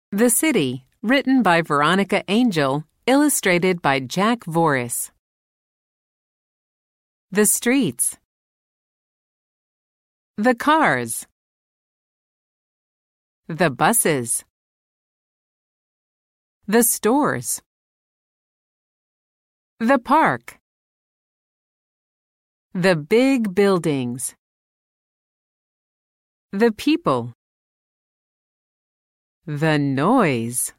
The City, written by Veronica Angel, illustrated by Jack Voris. The streets. The cars. The buses. The stores. The park. The big buildings. The people. The noise.